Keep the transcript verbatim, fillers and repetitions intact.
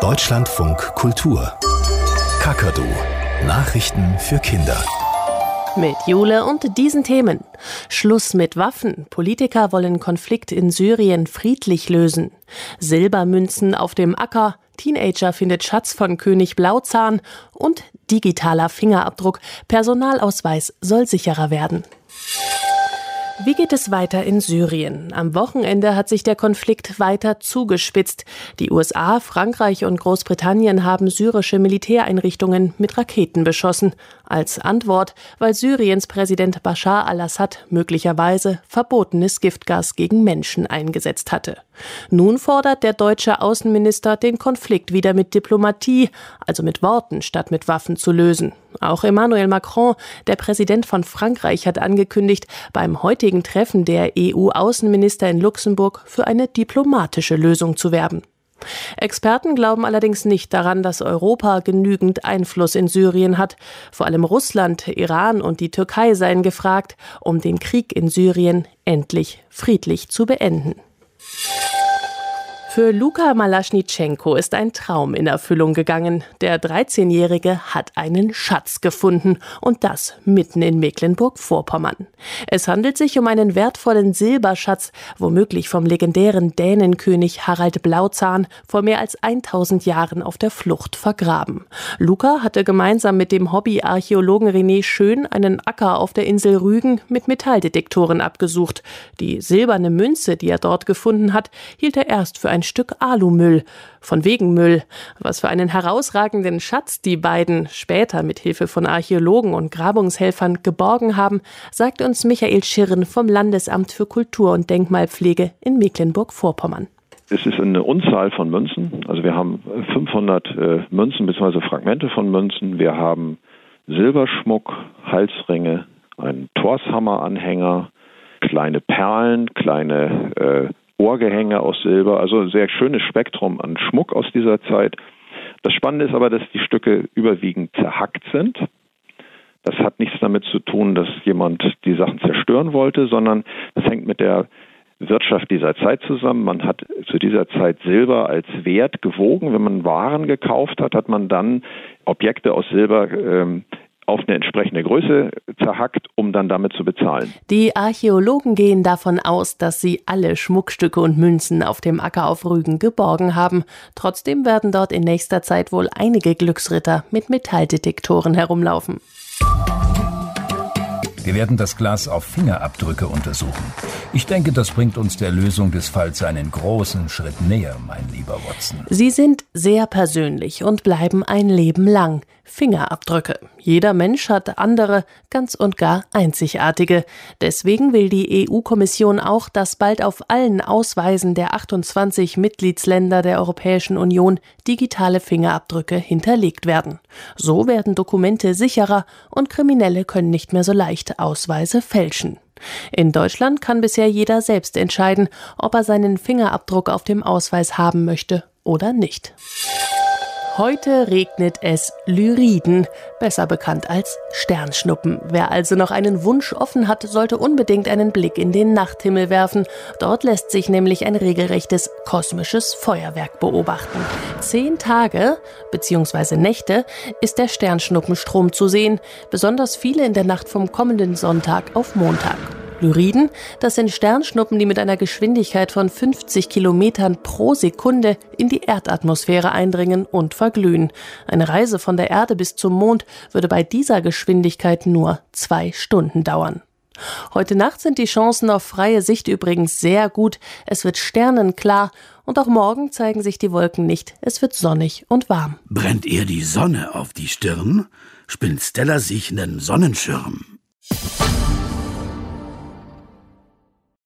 Deutschlandfunk Kultur. Kakadu. Nachrichten für Kinder. Mit Jule und diesen Themen. Schluss mit Waffen. Politiker wollen Konflikt in Syrien friedlich lösen. Silbermünzen auf dem Acker. Teenager findet Schatz von König Blauzahn. Und digitaler Fingerabdruck. Personalausweis soll sicherer werden. Wie geht es weiter in Syrien? Am Wochenende hat sich der Konflikt weiter zugespitzt. Die U S A, Frankreich und Großbritannien haben syrische Militäreinrichtungen mit Raketen beschossen. Als Antwort, weil Syriens Präsident Bashar al-Assad möglicherweise verbotenes Giftgas gegen Menschen eingesetzt hatte. Nun fordert der deutsche Außenminister, den Konflikt wieder mit Diplomatie, also mit Worten statt mit Waffen zu lösen. Auch Emmanuel Macron, der Präsident von Frankreich, hat angekündigt, beim heutigen Treffen der E U-Außenminister in Luxemburg für eine diplomatische Lösung zu werben. Experten glauben allerdings nicht daran, dass Europa genügend Einfluss in Syrien hat. Vor allem Russland, Iran und die Türkei seien gefragt, um den Krieg in Syrien endlich friedlich zu beenden. Für Luka Malaschnitschenko ist ein Traum in Erfüllung gegangen. Der dreizehnjährige hat einen Schatz gefunden und das mitten in Mecklenburg-Vorpommern. Es handelt sich um einen wertvollen Silberschatz, womöglich vom legendären Dänenkönig Harald Blauzahn, vor mehr als tausend Jahren auf der Flucht vergraben. Luka hatte gemeinsam mit dem Hobbyarchäologen René Schön einen Acker auf der Insel Rügen mit Metalldetektoren abgesucht. Die silberne Münze, die er dort gefunden hat, hielt er erst für ein Stück Alumüll, von wegen Müll. Was für einen herausragenden Schatz die beiden später mit Hilfe von Archäologen und Grabungshelfern geborgen haben, sagt uns Michael Schirren vom Landesamt für Kultur und Denkmalpflege in Mecklenburg-Vorpommern. Es ist eine Unzahl von Münzen. Also wir haben fünfhundert äh, Münzen bzw. Fragmente von Münzen. Wir haben Silberschmuck, Halsringe, einen Torshammer-Anhänger, kleine Perlen, kleine äh, Ohrgehänge aus Silber, also ein sehr schönes Spektrum an Schmuck aus dieser Zeit. Das Spannende ist aber, dass die Stücke überwiegend zerhackt sind. Das hat nichts damit zu tun, dass jemand die Sachen zerstören wollte, sondern das hängt mit der Wirtschaft dieser Zeit zusammen. Man hat zu dieser Zeit Silber als Wert gewogen. Wenn man Waren gekauft hat, hat man dann Objekte aus Silber ähm, auf eine entsprechende Größe zerhackt, um dann damit zu bezahlen. Die Archäologen gehen davon aus, dass sie alle Schmuckstücke und Münzen auf dem Acker auf Rügen geborgen haben. Trotzdem werden dort in nächster Zeit wohl einige Glücksritter mit Metalldetektoren herumlaufen. Wir werden das Glas auf Fingerabdrücke untersuchen. Ich denke, das bringt uns der Lösung des Falls einen großen Schritt näher, mein lieber Watson. Sie sind sehr persönlich und bleiben ein Leben lang. Fingerabdrücke. Jeder Mensch hat andere, ganz und gar einzigartige. Deswegen will die E U-Kommission auch, dass bald auf allen Ausweisen der achtundzwanzig Mitgliedsländer der Europäischen Union digitale Fingerabdrücke hinterlegt werden. So werden Dokumente sicherer und Kriminelle können nicht mehr so leicht Ausweise fälschen. In Deutschland kann bisher jeder selbst entscheiden, ob er seinen Fingerabdruck auf dem Ausweis haben möchte oder nicht. Heute regnet es Lyriden, besser bekannt als Sternschnuppen. Wer also noch einen Wunsch offen hat, sollte unbedingt einen Blick in den Nachthimmel werfen. Dort lässt sich nämlich ein regelrechtes kosmisches Feuerwerk beobachten. Zehn Tage bzw. Nächte ist der Sternschnuppenstrom zu sehen, besonders viele in der Nacht vom kommenden Sonntag auf Montag. Lyriden, das sind Sternschnuppen, die mit einer Geschwindigkeit von fünfzig Kilometern pro Sekunde in die Erdatmosphäre eindringen und verglühen. Eine Reise von der Erde bis zum Mond würde bei dieser Geschwindigkeit nur zwei Stunden dauern. Heute Nacht sind die Chancen auf freie Sicht übrigens sehr gut. Es wird sternenklar und auch morgen zeigen sich die Wolken nicht. Es wird sonnig und warm. Brennt ihr die Sonne auf die Stirn, spinnt Stella sich nen Sonnenschirm.